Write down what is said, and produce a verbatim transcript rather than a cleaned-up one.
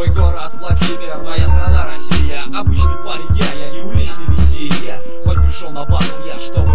Мой город Владимир, моя страна Россия. Обычный парень я, я не уличный мессия. Хоть пришел на батл я, чтобы